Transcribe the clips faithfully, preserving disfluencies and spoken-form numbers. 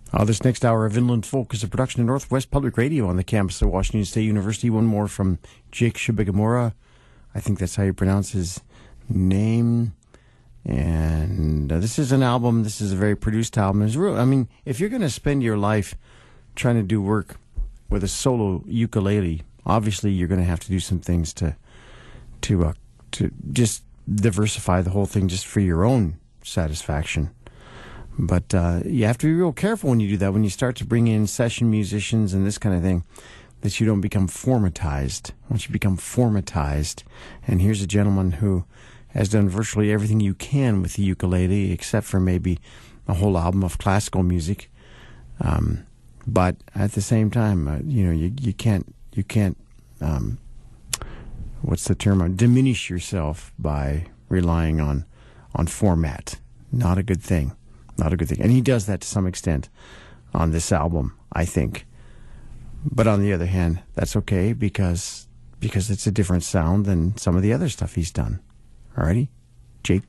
Uh, this next hour of Inland Folk is a production of Northwest Public Radio on the campus of Washington State University. One more from Jake Shibigamura. I think that's how you pronounce his name. And uh, this is an album. This is a very produced album. It's real. I mean, if you're going to spend your life trying to do work with a solo ukulele, obviously you're going to have to do some things to to uh, to just diversify the whole thing just for your own satisfaction. But uh, you have to be real careful when you do that, when you start to bring in session musicians and this kind of thing, that you don't become formatized. Once you become formatized, and here's a gentleman who has done virtually everything you can with the ukulele, except for maybe a whole album of classical music. Um, but at the same time, uh, you know, you you can't you can't um, what's the term? Uh, diminish yourself by relying on on format. Not a good thing. Not a good thing. And he does that to some extent on this album, I think. But on the other hand, that's okay because because it's a different sound than some of the other stuff he's done. Alrighty? Jake.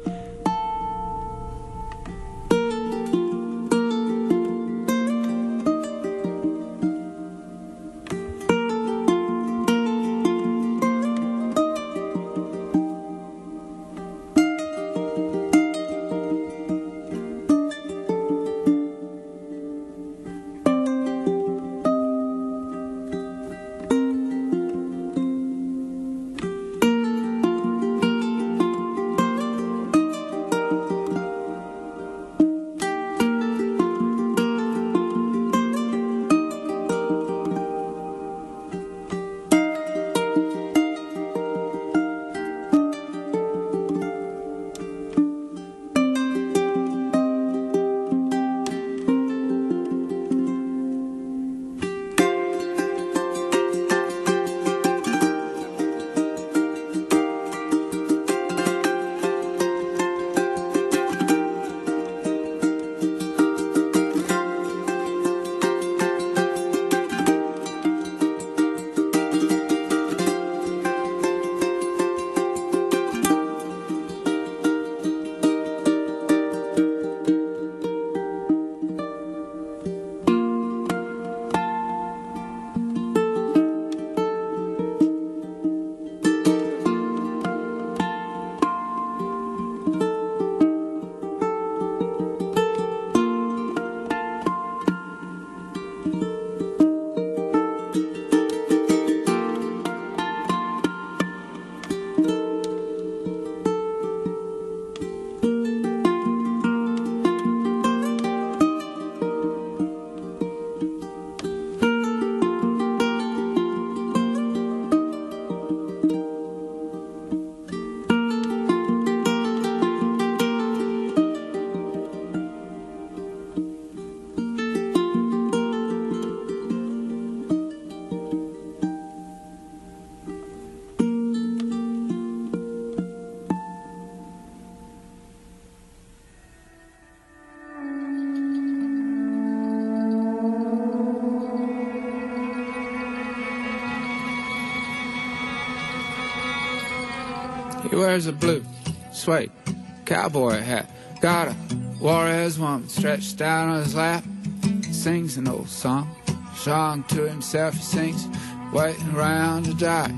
He wears a blue suede cowboy hat. Got a Juarez woman stretched out on his lap. He sings an old song, song to himself he sings, waiting around to die.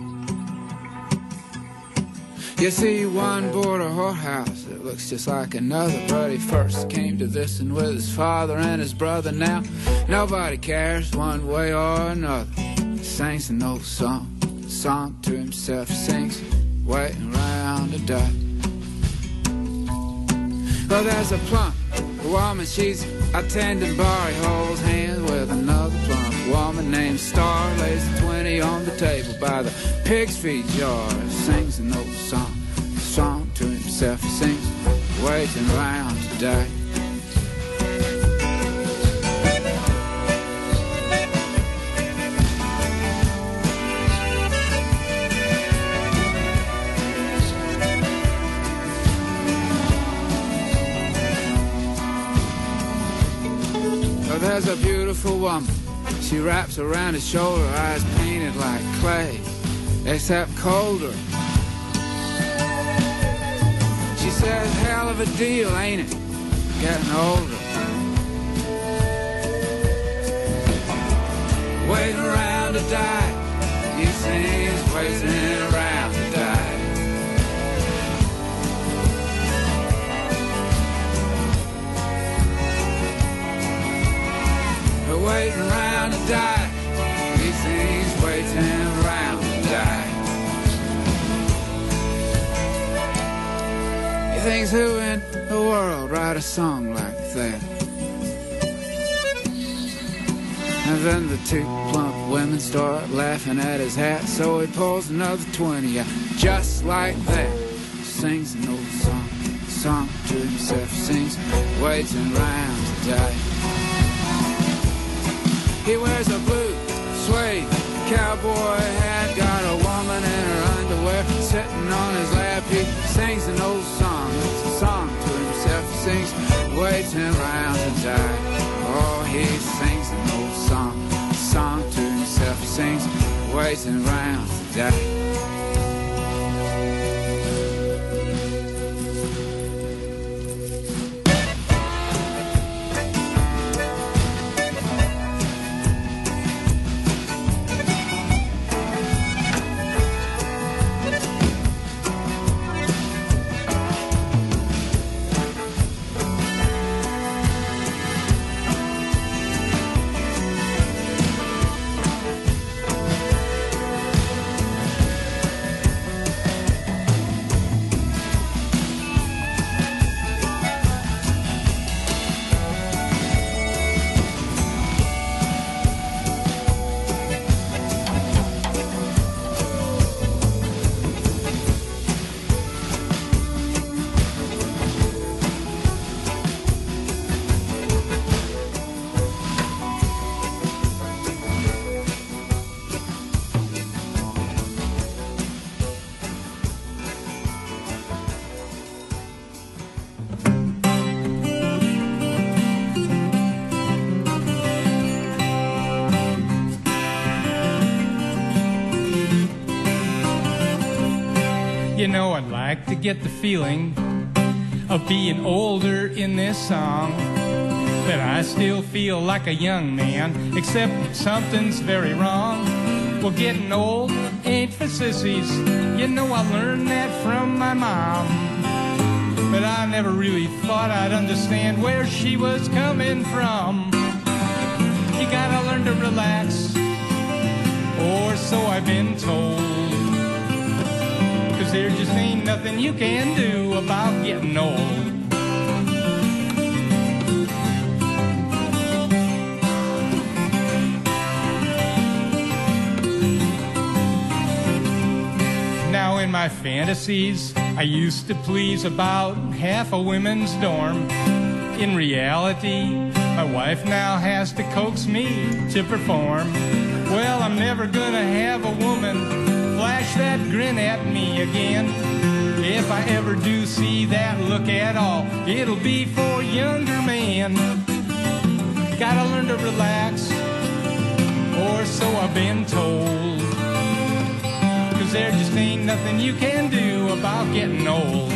You see one border whorehouse that looks just like another, but he first came to this one with his father and his brother. Now nobody cares one way or another. He sings an old song, song to himself he sings, waiting around to die. Well, there's a plump woman, she's attending bar. He holds hands with another plump woman named Star. Lays a twenty on the table by the pig's feet jar. Sings an old song, song to himself he sings, waiting around to die. There's a beautiful woman, she wraps around his shoulder, eyes painted like clay, except colder. She says, hell of a deal, ain't it, getting older. around to die. He sings, waiting around to die. Waiting around to die. He sings, waiting around to die. He thinks, who in the world write a song like that? And then the two plump women start laughing at his hat. So he pulls another twenty out, just like that. Sings an old song, song to himself. Sings, waiting around to die. He wears a blue suede cowboy hat, got a woman in her underwear sitting on his lap. He sings an old song, it's a song to himself. He sings, waiting around to die. Oh, he sings an old song, a song to himself. He sings, waiting around to die. You know, I'd like to get the feeling of being older in this song, but I still feel like a young man, except something's very wrong. Well, getting old ain't for sissies. You know, I learned that from my mom, but I never really thought I'd understand where she was coming from. You gotta learn to relax, or so I've been told, 'cause there just ain't nothing you can do about getting old. Now in my fantasies, I used to please about half a women's dorm. In reality, my wife now has to coax me to perform. Well, I'm never gonna have a woman flash that grin at me again. If I ever do see that look at all, it'll be for younger men. Gotta learn to relax, or so I've been told, 'cause there just ain't nothing you can do about getting old.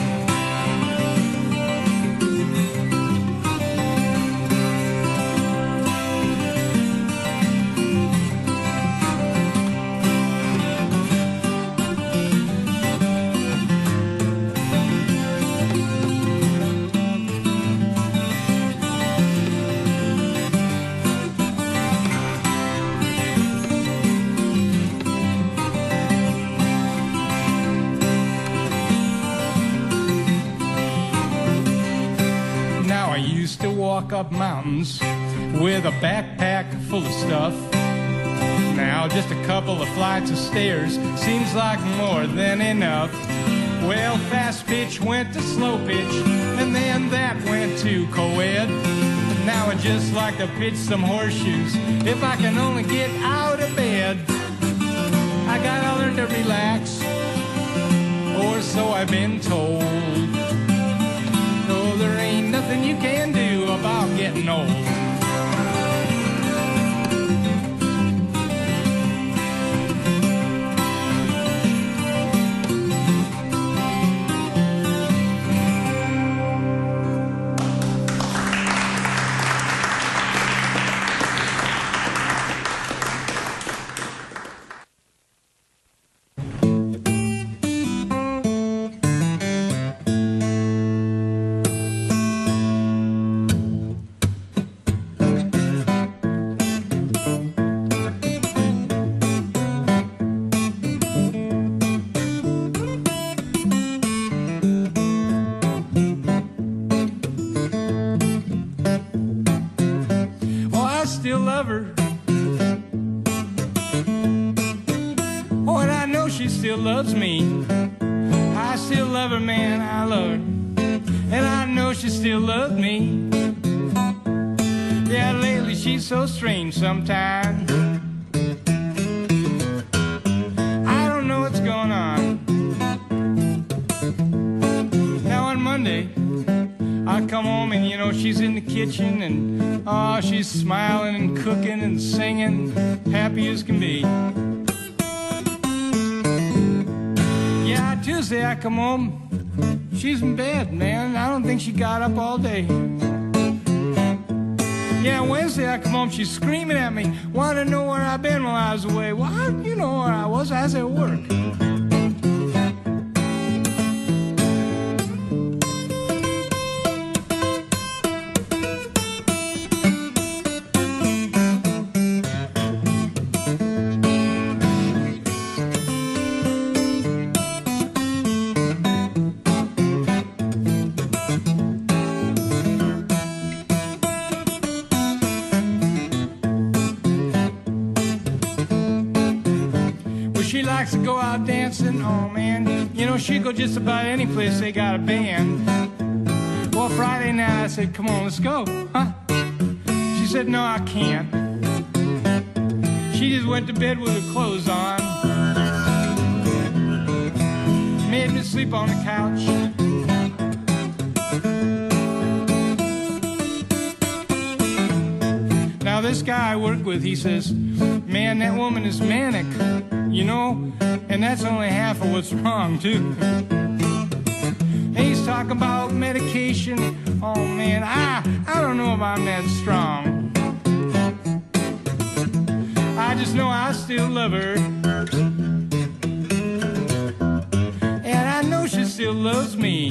Walk up mountains with a backpack full of stuff. Now just a couple of flights of stairs seems like more than enough. Well, fast pitch went to slow pitch, and then that went to co-ed. Now I'd just like to pitch some horseshoes if I can only get out of bed. I gotta learn to relax, or so I've been told. Oh, there ain't nothing you can do about getting old. still love her. Oh, and I know she still loves me. I still love her, man, I love her. And I know she still loves me. Yeah, lately she's so strange sometimes. I don't know what's going on. Now on Monday, I come home and, you know, she's in the kitchen and, oh, she's smiling and cooking and singing, happy as can be. Yeah, Tuesday I come home, she's in bed, man. I don't think she got up all day. Yeah, Wednesday I come home, she's screaming at me, wanting to know where I've been while I was away. Well, how do you know where I was? I was at work. She likes to go out dancing, oh man. You know, she go just about any place they got a band. Well, Friday night I said, come on, let's go, huh? She said, no, I can't. She just went to bed with her clothes on. Made me sleep on the couch. Now this guy I work with, he says, man, that woman is manic. You know, and that's only half of what's wrong, too. And he's talking about medication. Oh, man, I, I don't know if I'm that strong. I just know I still love her. And I know she still loves me.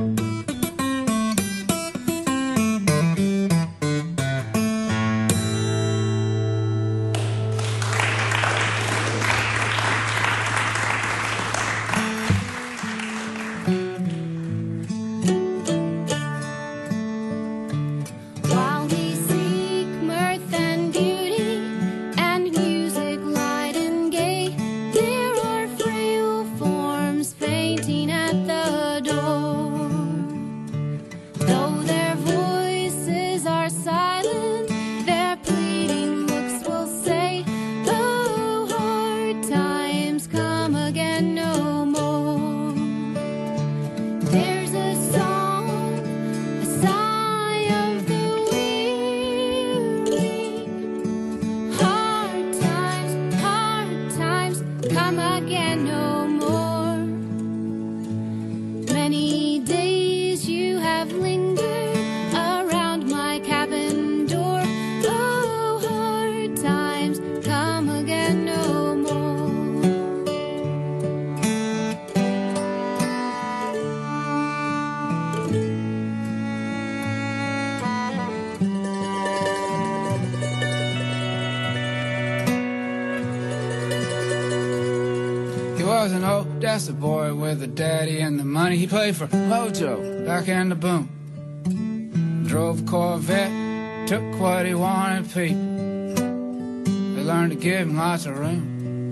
That's the boy with the daddy and the money. He played for Mojo back in the boom. Drove a Corvette, took what he wanted, people. They learned to give him lots of room.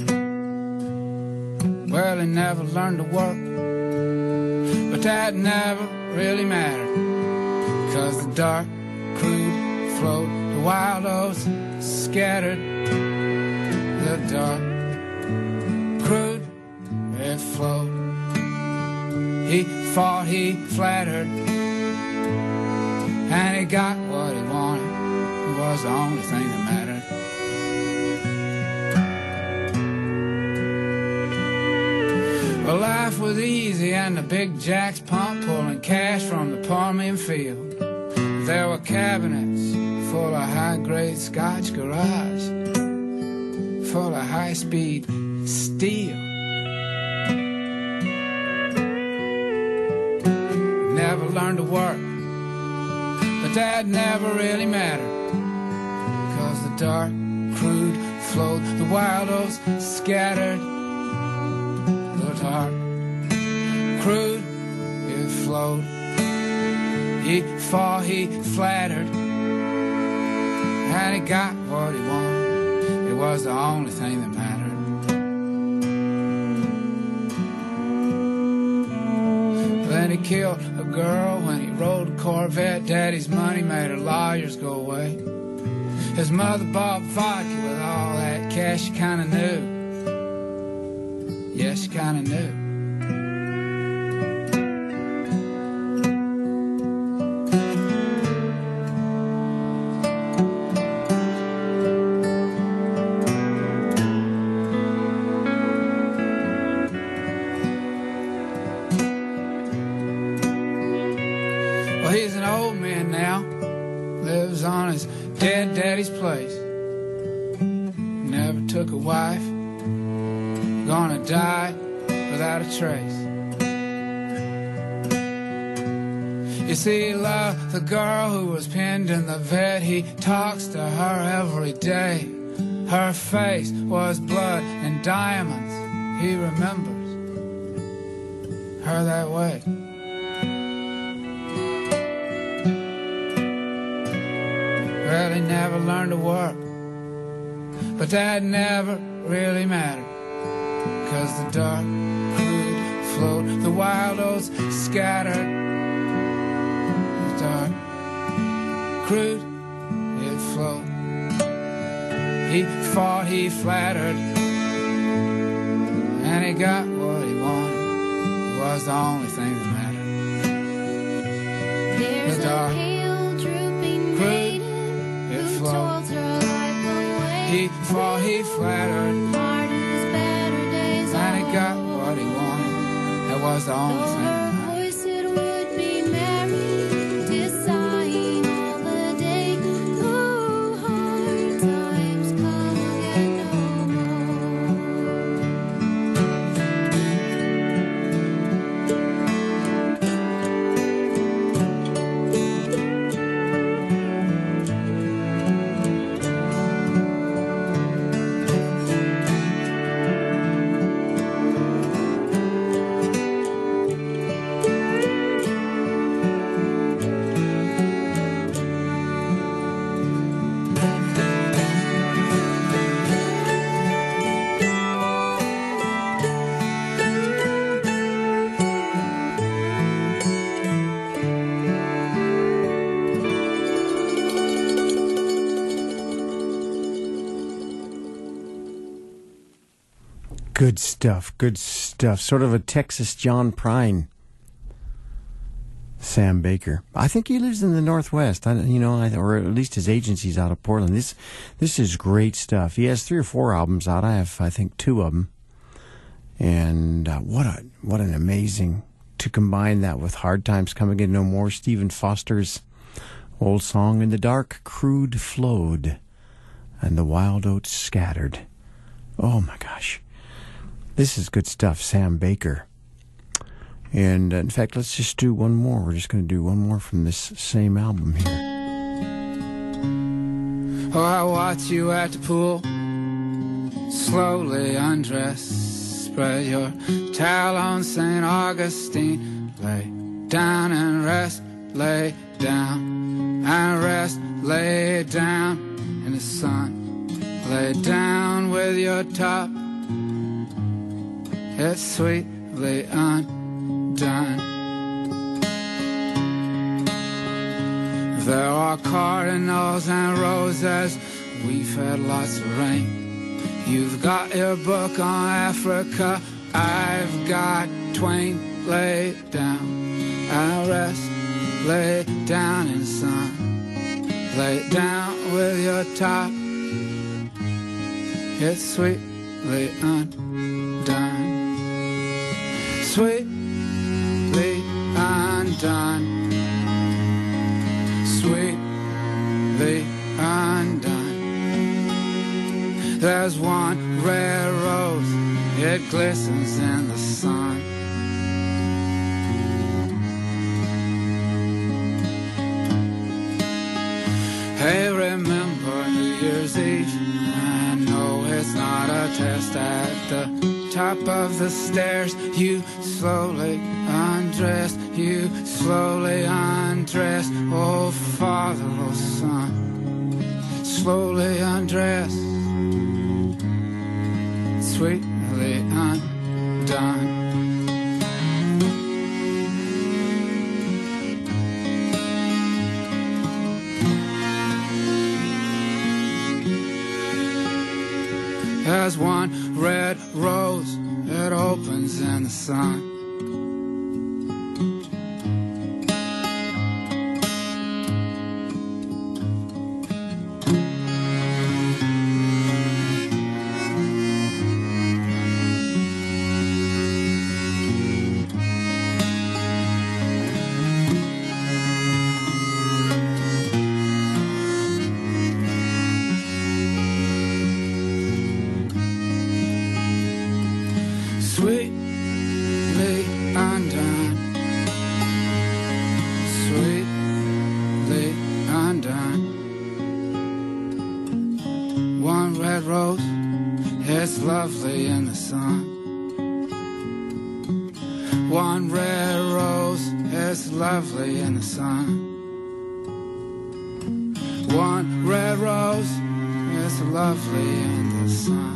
Well, he never learned to work, but that never really mattered, because the dark, crude float, the wild oats scattered. The dark, crude it flowed. He fought, he flattered, and he got what he wanted. It was the only thing that mattered. Well, life was easy and the big jacks pumped, pulling cash from the Permian field. There were cabinets full of high-grade Scotch garage, full of high-speed steel. Never learned to work, but that never really mattered, because the dark, crude flowed, the wild oats scattered. The dark, crude, it flowed. He fought, he flattered, and he got what he wanted. It was the only thing that mattered. Then he killed a girl when he rode a Corvette. Daddy's money made her lawyers go away. His mother bought vodka with all that cash. She kinda knew. Yeah, she kinda knew. He's an old man now, lives on his dead daddy's place. Never took a wife, gonna die without a trace. You see, he loved the girl who was pinned in the vet. He talks to her every day. Her face was blood and diamonds. He remembers her that way. Well, he never learned to work, but that never really mattered, 'cause the dark crude flowed, the wild oats scattered. The dark crude, it flowed. He fought, he flattered, and he got what he wanted. It was the only thing that mattered. There's the dark a pale drooping crude, who told her life away. he fought, he flattered, Part of his better days and he got what he wanted. That was the only thing that mattered. voice it would be merry, sighing all the day. Oh, hard times come again no more. Good stuff, good stuff. Sort of a Texas John Prine. Sam Baker. I think he lives in the Northwest. I, you know, I, or at least his agency's out of Portland. This, this is great stuff. He has three or four albums out. I have, I think, two of them. And uh, what a, what an amazing to combine that with Hard Times Come Again No More. Stephen Foster's old song, "In the Dark Crude Flowed, and the Wild Oats Scattered." Oh my gosh. This is good stuff, Sam Baker. And uh, in fact, let's just do one more. We're just going to do one more from this same album here. Oh, I watch you at the pool, slowly undress. Spread your towel on Saint Augustine. Lay down and rest, lay down and rest, lay down in the sun. Lay down with your top, it's sweetly undone. There are cardinals and roses, we've had lots of rain. You've got your book on Africa, I've got Twain. Lay down and rest, lay down in the sun. Lay down with your top, it's sweetly undone. Sweetly undone. Sweetly undone. There's one red rose, it glistens in the sun. Hey, remember New Year's Eve? I know it's not a test. At the top of the stairs, you slowly undressed, you slowly undressed. Oh, Father, oh, Son, slowly undressed, sweetly undone. There's one red rose that opens in the sun. Sweetly undone, sweetly undone. One red rose, it's lovely in the sun. One red rose, it's lovely in the sun. One red rose, it's lovely in the sun.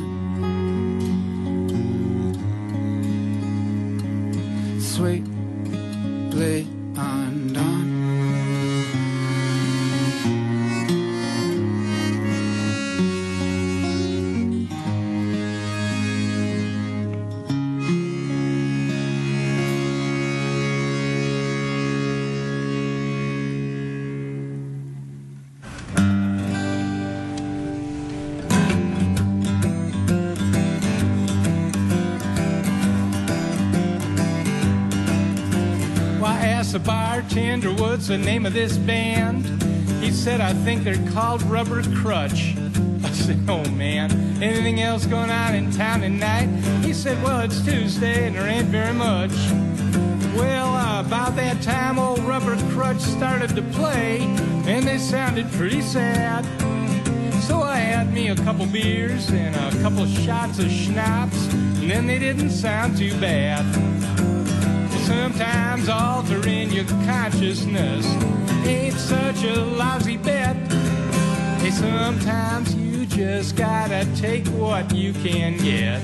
Sweetly undone. The bartender, what's the name of this band? He said, I think they're called Rubber Crutch. I said, oh man, anything else going on in town tonight? He said, well, it's Tuesday and there ain't very much. Well, uh, about that time, old Rubber Crutch started to play, and they sounded pretty sad. So I had me a couple beers and a couple shots of schnapps, and then they didn't sound too bad. Sometimes altering your consciousness ain't such a lousy bet. Hey, sometimes you just gotta take what you can get.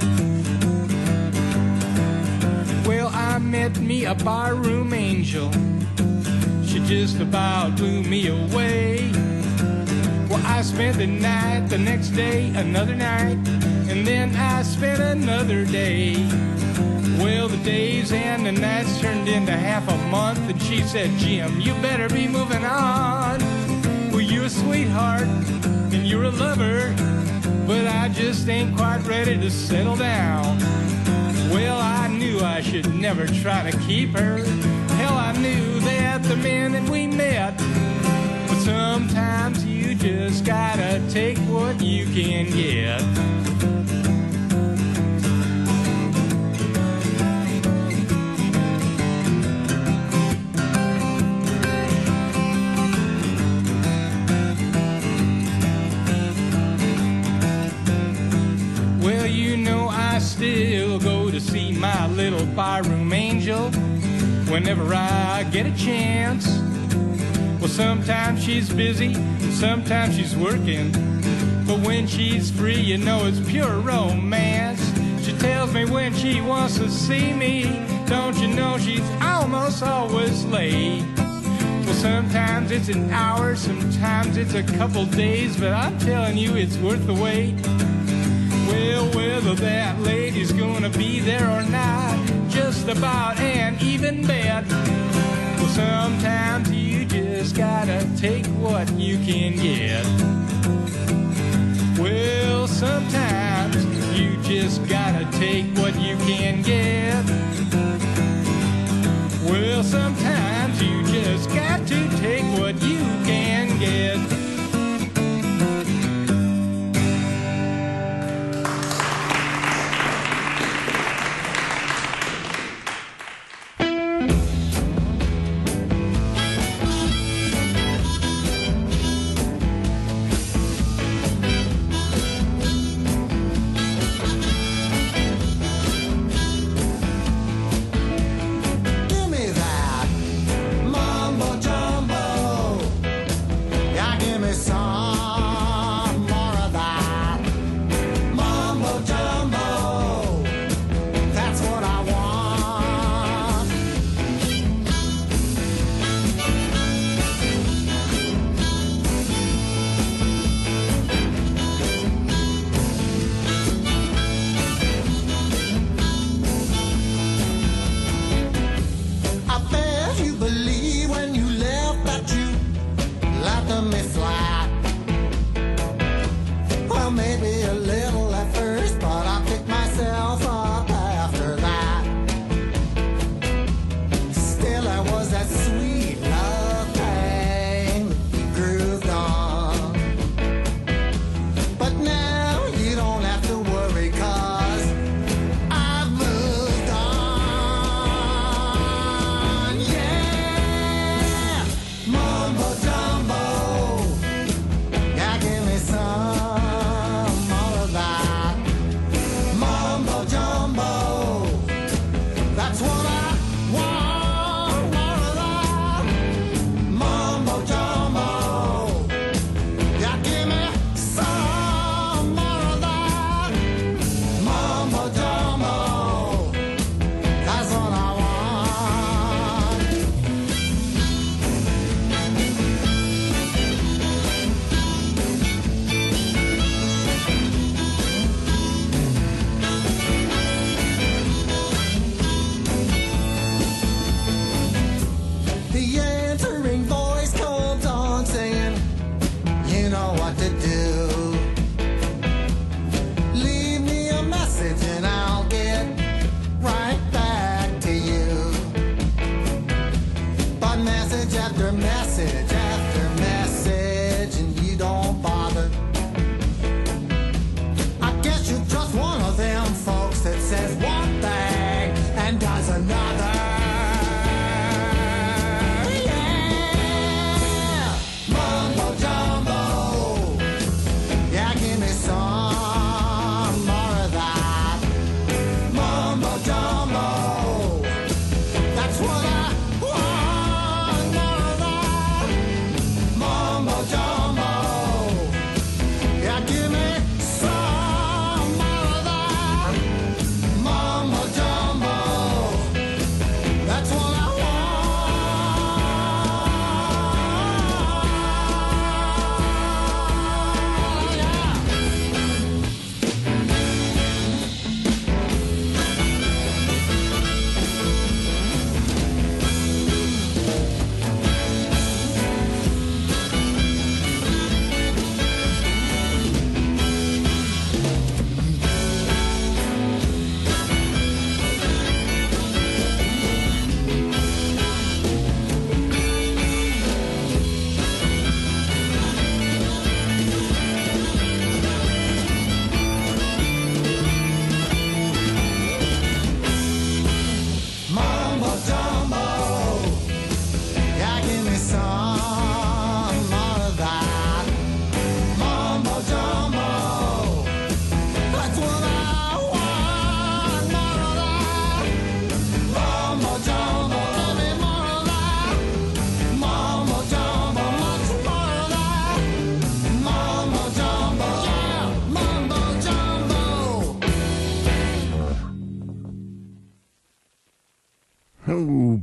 Well, I met me a barroom angel. She just about blew me away. Well, I spent the night, the next day, another night, and then I spent another day. Well, the days and the nights turned into half a month, and she said, Jim, you better be moving on. Well, you're a sweetheart, and you're a lover, but I just ain't quite ready to settle down. Well, I knew I should never try to keep her. Hell, I knew that the minute we met. But sometimes you just gotta take what you can get. Still go to see my little barroom angel whenever I get a chance. Well, sometimes she's busy, sometimes she's working, but when she's free, you know it's pure romance. She tells me when she wants to see me, don't you know she's almost always late. Well, sometimes it's an hour, sometimes it's a couple days, but I'm telling you it's worth the wait. Well, whether that lady's gonna be there or not, just about an even bet. Well, sometimes you just gotta take what you can get. Well, sometimes you just gotta take what you can get. Well, sometimes you just got to take what you can get.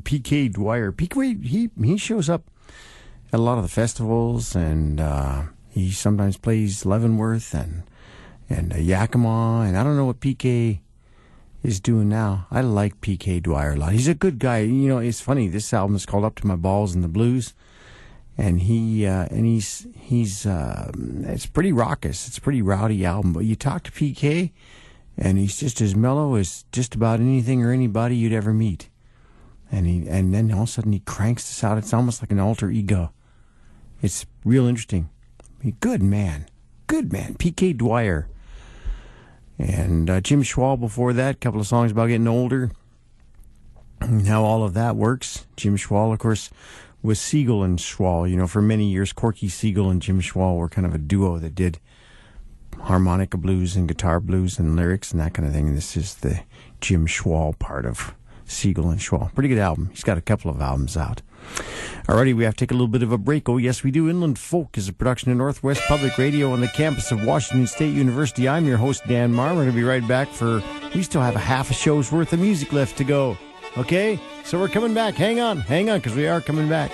P K Dwyer. P K, he, he shows up at a lot of the festivals, and uh, he sometimes plays Leavenworth and, and uh, Yakima, and I don't know what P K is doing now. I like P K Dwyer a lot. He's a good guy. You know, it's funny. This album is called Up to My Balls in the Blues, and he uh, and he's he's uh, it's pretty raucous. It's a pretty rowdy album. But you talk to P K, and he's just as mellow as just about anything or anybody you'd ever meet. And he and then all of a sudden he cranks this out. It's almost like an alter ego. It's real interesting. Good man, good man. P K Dwyer. And uh, Jim Schwall before that, a couple of songs about getting older and how all of that works. Jim Schwall, of course, was Siegel and Schwall. You know, for many years, Corky Siegel and Jim Schwall were kind of a duo that did harmonica blues and guitar blues and lyrics and that kind of thing. And this is the Jim Schwall part of Siegel and Schwall. Pretty good album. He's got a couple of albums out. Alrighty, we have to take a little bit of a break. Oh, yes, we do. Inland Folk is a production of Northwest Public Radio on the campus of Washington State University. I'm your host, Dan Marr. We're going to be right back for, we still have a half a show's worth of music left to go. Okay? So we're coming back. Hang on. Hang on, because we are coming back.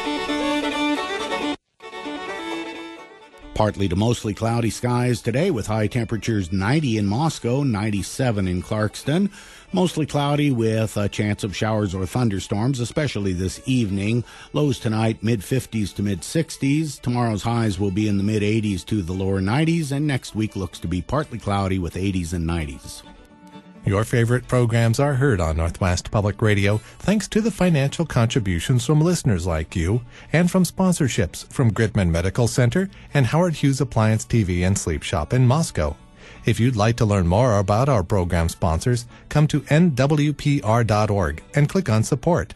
Partly to mostly cloudy skies today with high temperatures ninety in Moscow, ninety-seven in Clarkston. Mostly cloudy with a chance of showers or thunderstorms, especially this evening. Lows tonight, mid-fifties to mid-sixties. Tomorrow's highs will be in the mid-eighties to the lower nineties, and next week looks to be partly cloudy with eighties and nineties. Your favorite programs are heard on Northwest Public Radio thanks to the financial contributions from listeners like you and from sponsorships from Gridman Medical Center and Howard Hughes Appliance T V and Sleep Shop in Moscow. If you'd like to learn more about our program sponsors, come to N W P R dot org and click on support.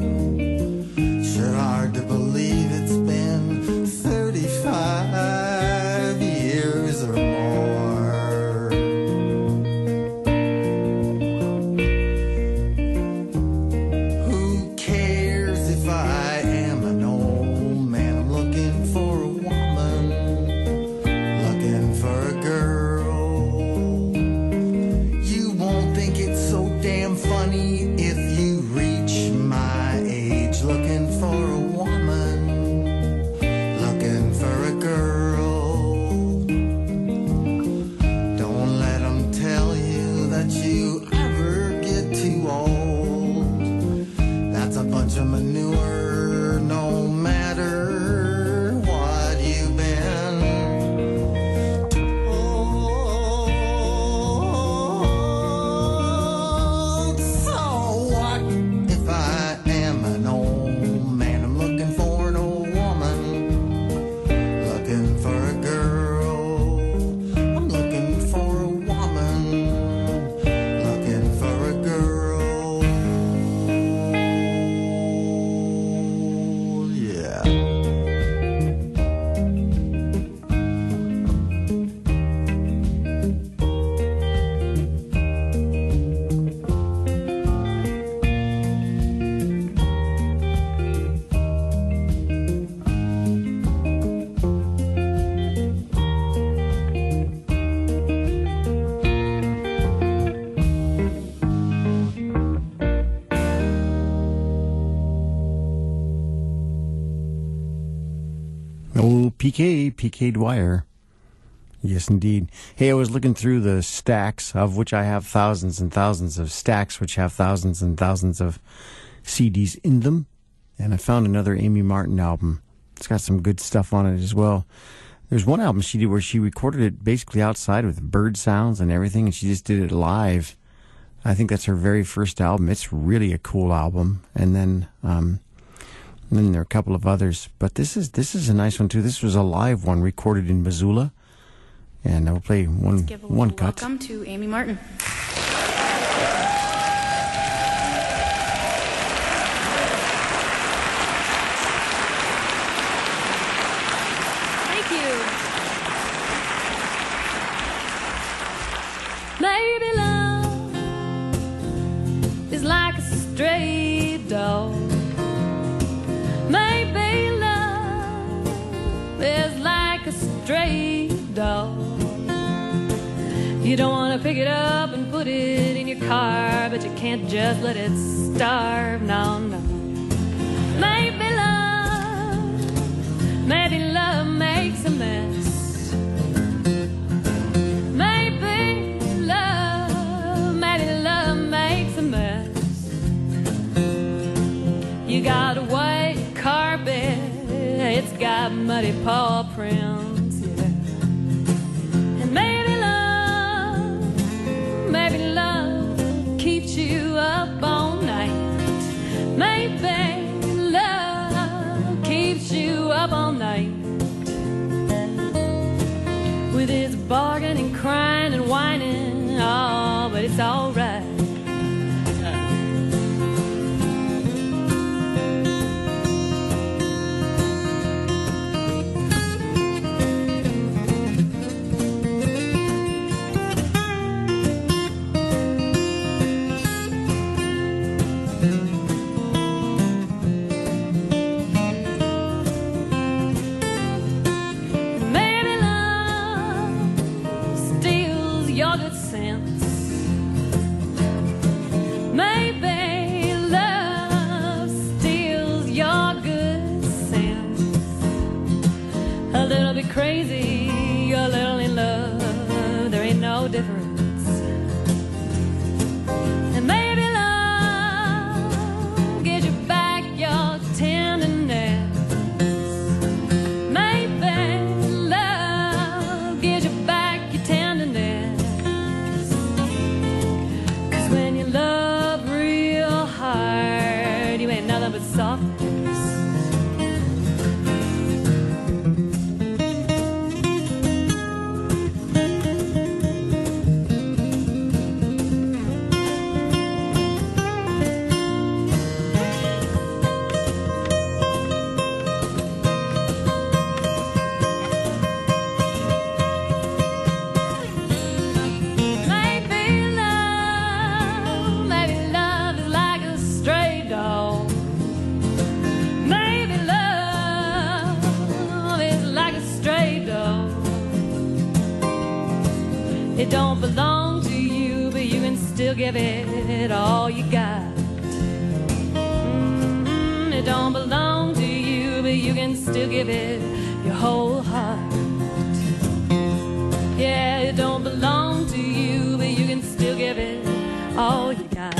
Sure hard to believe it's been thirty-five P K, P K Dwyer. Yes, indeed. Hey, I was looking through the stacks, of which I have thousands and thousands of stacks, which have thousands and thousands of C Ds in them. And I found another Amy Martin album. It's got some good stuff on it as well. There's one album she did where she recorded it basically outside with bird sounds and everything, and she just did it live. I think that's her very first album. It's really a cool album. And then, um, and then there are a couple of others. But this is this is a nice one, too. This was a live one recorded in Missoula. And I will play one, Let's give a one cut. Welcome to Amy Martin. Thank you. Maybe love is like a stray dog. Maybe love is like a stray dog. You don't want to pick it up and put it in your car, but you can't just let it starve. No, no. Maybe love, maybe love makes a mess. Maybe love, maybe love makes a mess. You got a white carpet, it's got muddy paw prints, yeah. And maybe maybe love keeps you up all night. Maybe love keeps you up all night. With its bargaining, crying and whining, oh, but it's all right. Crazy, you're a little in love, there ain't no difference. And maybe love gives you back your tenderness. Maybe love gives you back your tenderness. 'Cause when you love real hard, you ain't nothing but softness. It don't belong to you, but you can still give it all you got. Mm-hmm. It don't belong to you, but you can still give it your whole heart. Yeah, it don't belong to you, but you can still give it all you got.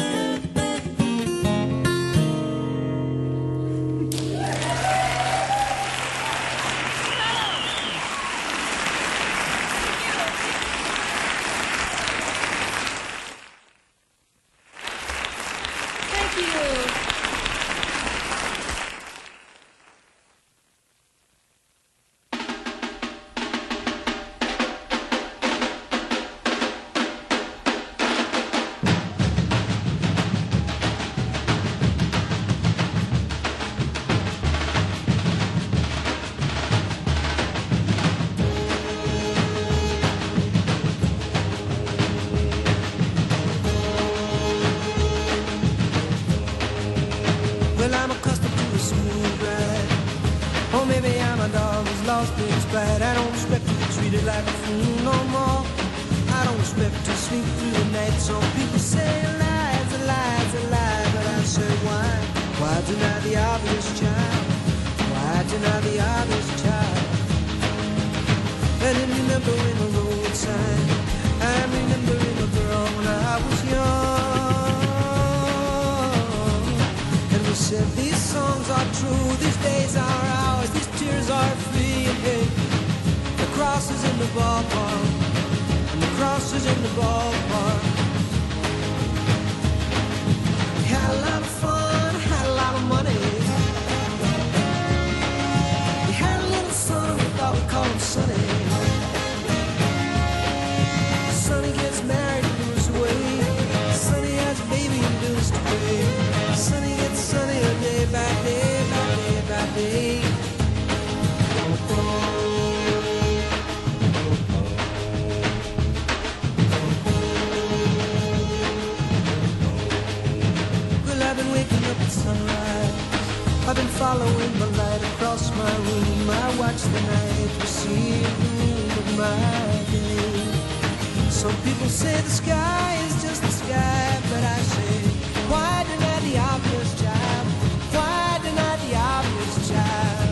Why deny the obvious child? Why deny the obvious child? And in remembering a road sign, I'm remembering a girl when I was young. And we said these songs are true, these days are ours, these tears are free. And hey, the cross is in the ballpark, and the cross is in the ballpark. We had a lot of fun, had a lot of money. We had a little son, we thought we'd call him Sonny. Sonny gets married and moves away. Sonny has a baby and bills to pay. Sonny gets sunnier day by day, by day, by day. Well, I've been waking up at sunrise. I've been following the light across my room. I watch the night receive the moon of my day. Some people say the sky is just the sky, but I say, why deny the obvious, child? Why deny the obvious, child?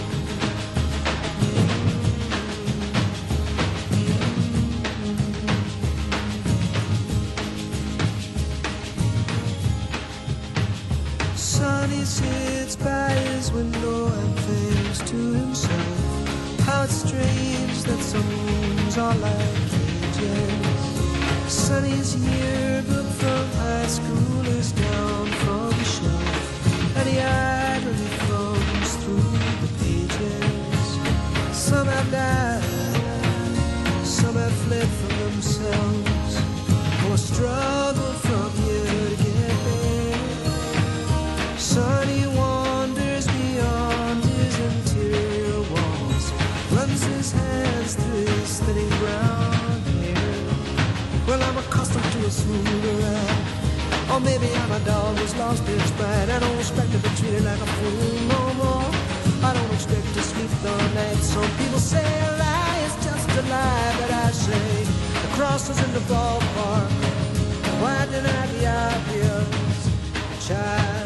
Sonny sits by his window and thinks to himself, how it's strange that some rooms are like cages. Sonny's yearbook from high school is down from the shelf, and he idly thumbs through the pages. Some have died, some have fled from themselves, or struggled from here to get there. Sonny wanders beyond his interior walls, runs his hands through his thinning brown hair. Well, I'm accustomed to a smoother ride, or maybe I'm a dog who's lost its pride. I don't expect to be treated like a fool no more. I don't expect to sleep the night. Some people say a lie is just a lie, but I say the cross is in the ballpark. Why deny the obvious, child?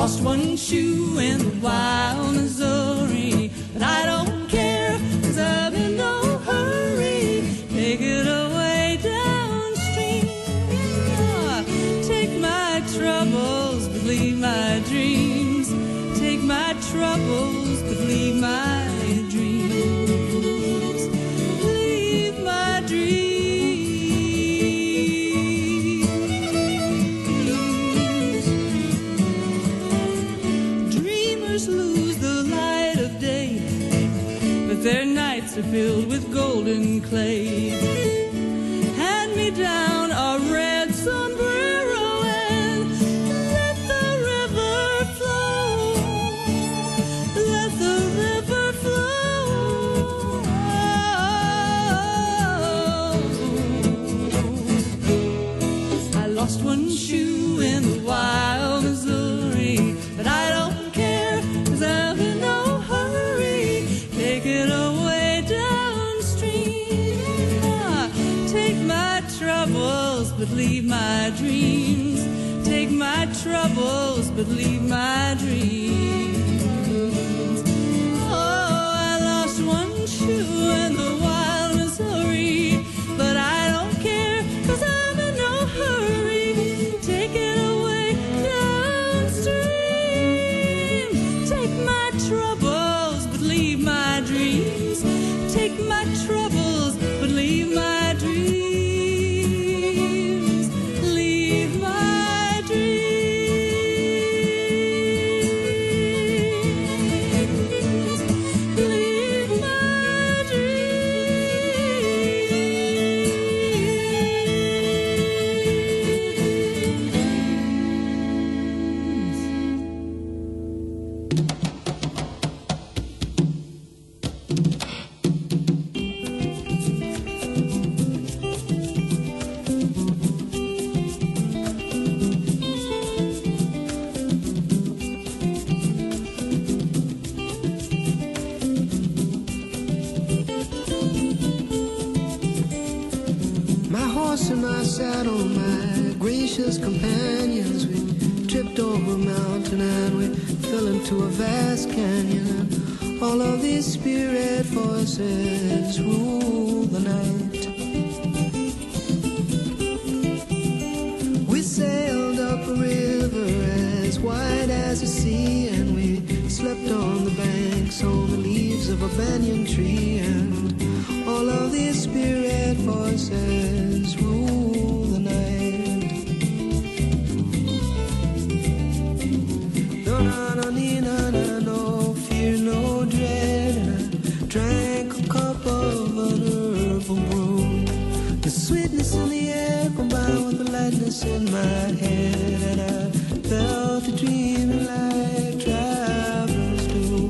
lost one shoe in the wild Missouri, but I don't care, 'cause I'm in no hurry. Take it away downstream. Ah, take my troubles, but leave my dreams. Take my troubles, but leave my dreams. Leave my dreams. Dreamers lose the light of day, but their nights are filled with golden clay. Hand me down a red sombrero and let the river flow. Let the river flow. I lost one shoe in the wild Missouri, but I don't care, 'cause I'm in no hurry. Take it away downstream. Ah, take my troubles, but leave my dreams. Take my troubles, but leave my dreams. Oh, I lost one shoe in the wild Missouri, but I don't care, 'cause I'm in no hurry. Take it away downstream. Take my troubles, but leave my dreams. Take my troubles, but leave my dreams. Leave my dreams. Leave my My horse and my saddle, my gracious companions, we tripped over a mountain and we fell into a vast canyon. And all of these spirit voices rule the night. We sailed up a river as wide as the sea, and we slept on the banks on the leaves of a banyan tree. And all of these spirit voices rule the night. No, no, no, nee, no, no, no fear, no dread. And I drank a cup of an herbal brew. The sweetness in the air combined with the lightness in my head, and I fell to dreaming like travelers do.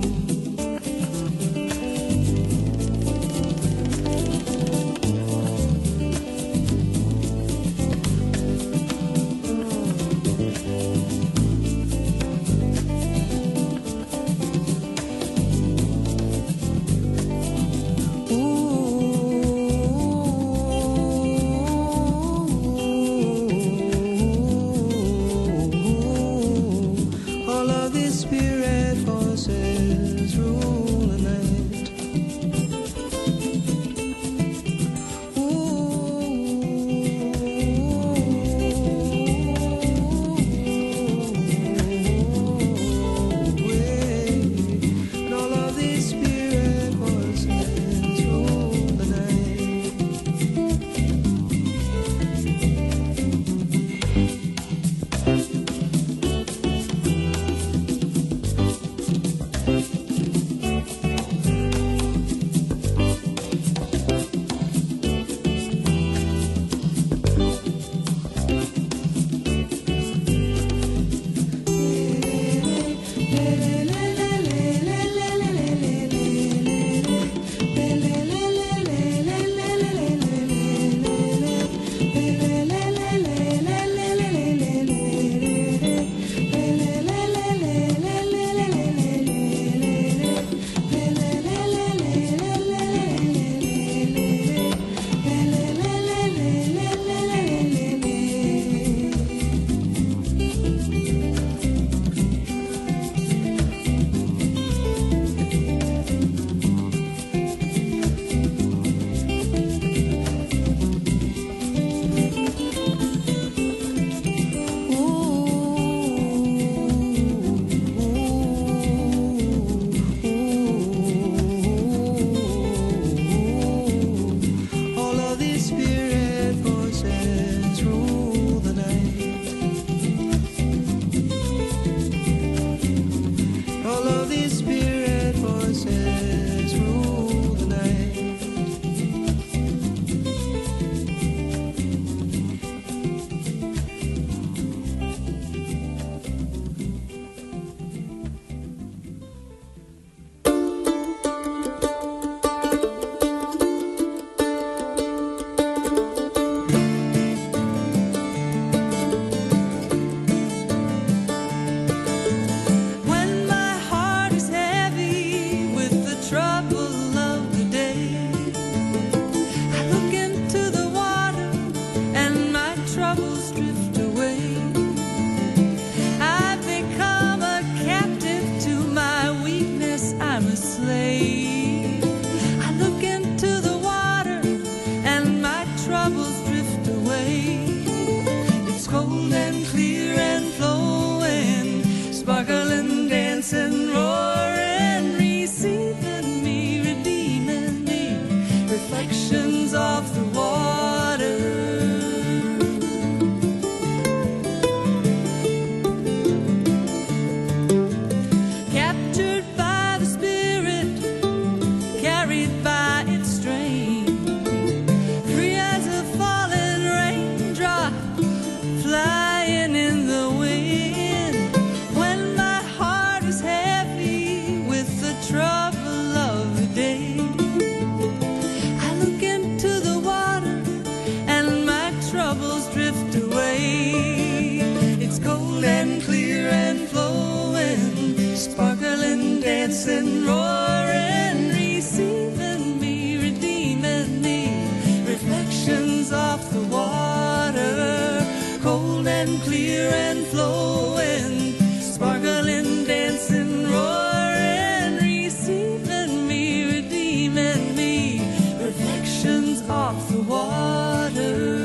dancing, roaring, receiving me, redeeming me. Reflections off the water, cold and clear and flowing, sparkling, dancing, roaring, receiving me, redeeming me. Reflections off the water.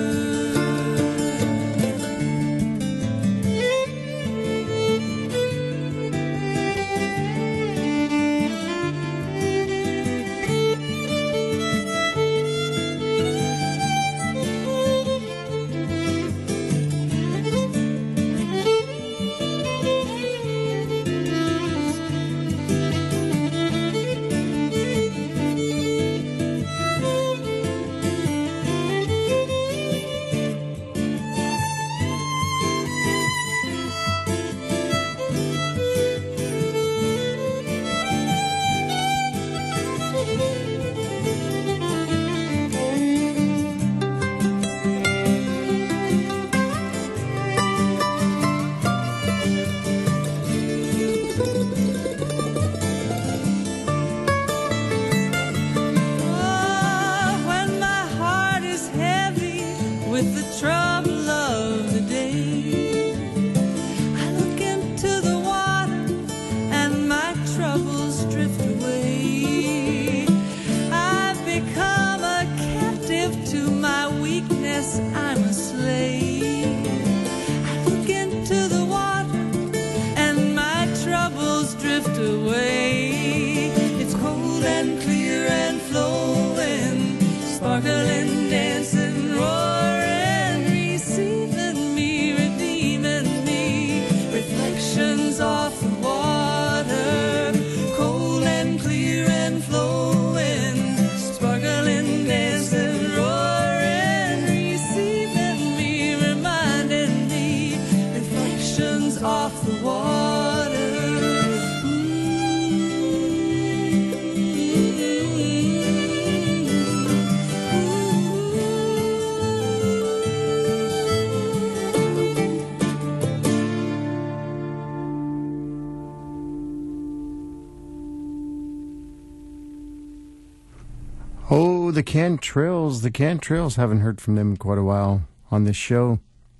The Cantrells. The Cantrells, haven't heard from them in quite a while on this show.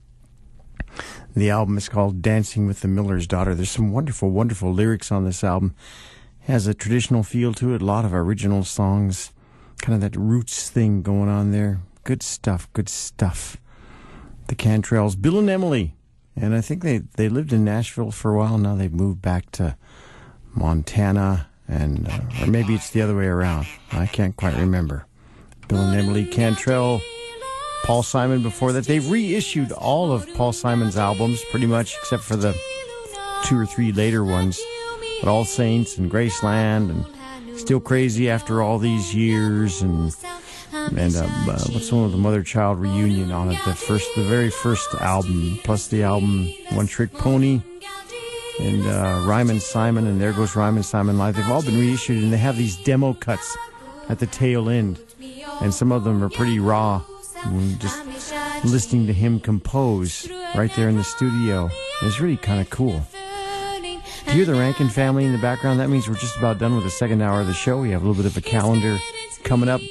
The album is called Dancing with the Miller's Daughter. There's some wonderful, wonderful lyrics on this album. It has a traditional feel to it, a lot of original songs, kind of that roots thing going on there. Good stuff, good stuff. The Cantrells, Bill and Emily. And I think they, they lived in Nashville for a while. Now they've moved back to Montana, and uh, or maybe it's the other way around. I can't quite remember. Bill and Emily Cantrell, Paul Simon before that. They've reissued all of Paul Simon's albums, pretty much, except for the two or three later ones. But All Saints and Graceland and Still Crazy After All These Years, and and uh, uh, what's the one with the mother-child reunion on it? The first, the very first album, plus the album One Trick Pony, and uh, Ryman Simon, and There Goes Ryman Simon Live. They've all been reissued, and they have these demo cuts at the tail end. And some of them are pretty raw. Just listening to him compose right there in the studio is really kind of cool. If you hear the Rankin family in the background, that means we're just about done with the second hour of the show. We have a little bit of a calendar coming up.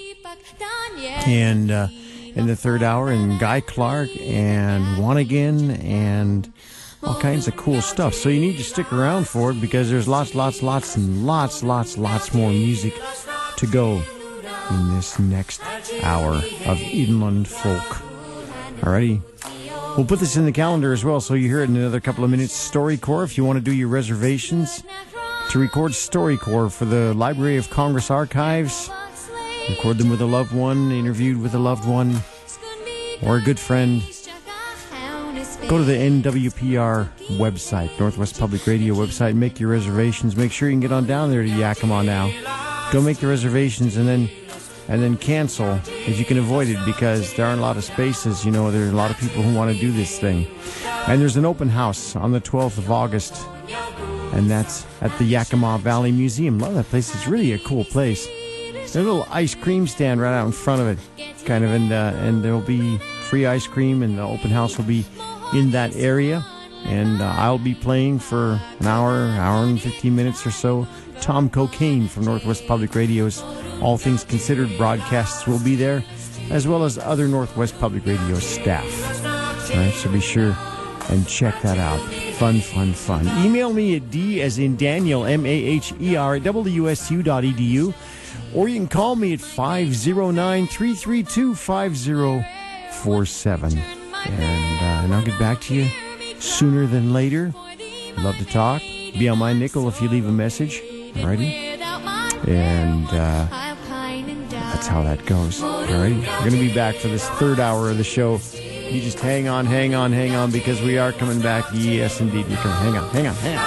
And uh, in the third hour, and Guy Clark and Wannigan and all kinds of cool stuff. So you need to stick around for it, because there's lots, lots, lots, and lots, lots, lots more music to go in this next hour of Inland Folk. Alrighty. We'll put this in the calendar as well, so you hear it in another couple of minutes. StoryCorps, if you want to do your reservations to record StoryCorps for the Library of Congress archives, record them with a loved one, interviewed with a loved one, or a good friend, go to the N W P R website, Northwest Public Radio website, make your reservations. Make sure you can get on down there to Yakima now. Go make the reservations, and then and then cancel if you can avoid it, because there aren't a lot of spaces. You know, there are a lot of people who want to do this thing. And there's an open house on the twelfth of August, and that's at the Yakima Valley Museum. Love that place. It's really a cool place. There's a little ice cream stand right out in front of it, kind of, and, uh, and there will be free ice cream, and the open house will be in that area. And uh, I'll be playing for an hour, hour and fifteen minutes or so. Tom Cocaine from Northwest Public Radio's All Things Considered broadcasts will be there, as well as other Northwest Public Radio staff. All right, so be sure and check that out. Fun, fun, fun. Email me at D as in Daniel, M A H E R, at W S U dot E D U, or you can call me at five oh nine, three three two, five oh four seven. And, uh, and I'll get back to you sooner than later. Love to talk. Be on my nickel if you leave a message. Alrighty? And uh, that's how that goes. Alrighty? We're going to be back for this third hour of the show. You just hang on, hang on, hang on, because we are coming back. Yes, indeed, we're coming. Hang on, hang on, hang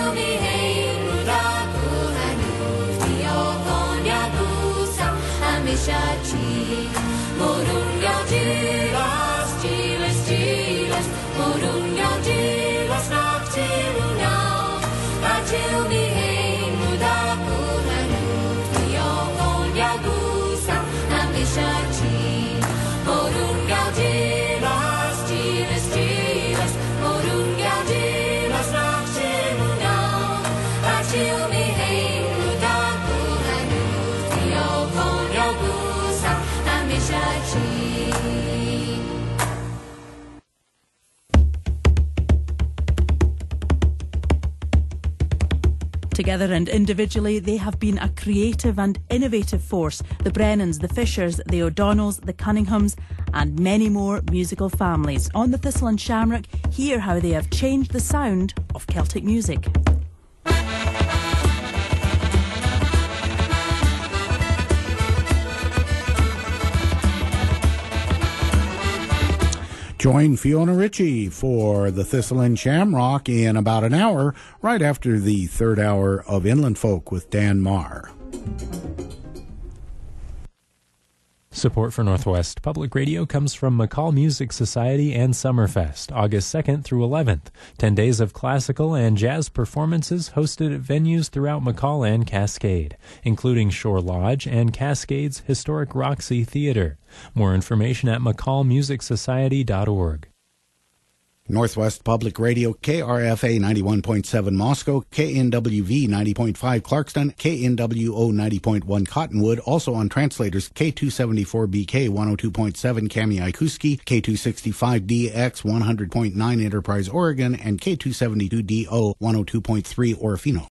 Together and individually, they have been a creative and innovative force. The Brennans, the Fishers, the O'Donnells, the Cunninghams, and many more musical families. On the Thistle and Shamrock, hear how they have changed the sound of Celtic music. Join Fiona Ritchie for the Thistle and Shamrock in about an hour, right after the third hour of Inland Folk with Dan Marr. Support for Northwest Public Radio comes from McCall Music Society and Summerfest, August second through eleventh. Ten days of classical and jazz performances hosted at venues throughout McCall and Cascade, including Shore Lodge and Cascade's historic Roxy Theater. More information at mccall music society dot org. Northwest Public Radio, K R F A ninety-one point seven Moscow, K N W V ninety point five Clarkston, K N W O ninety point one Cottonwood, also on translators K two seventy-four B K one oh two point seven Kamiakuski, K two sixty-five D X one hundred point nine Enterprise, Oregon, and K two seventy-two D O one oh two point three Orofino.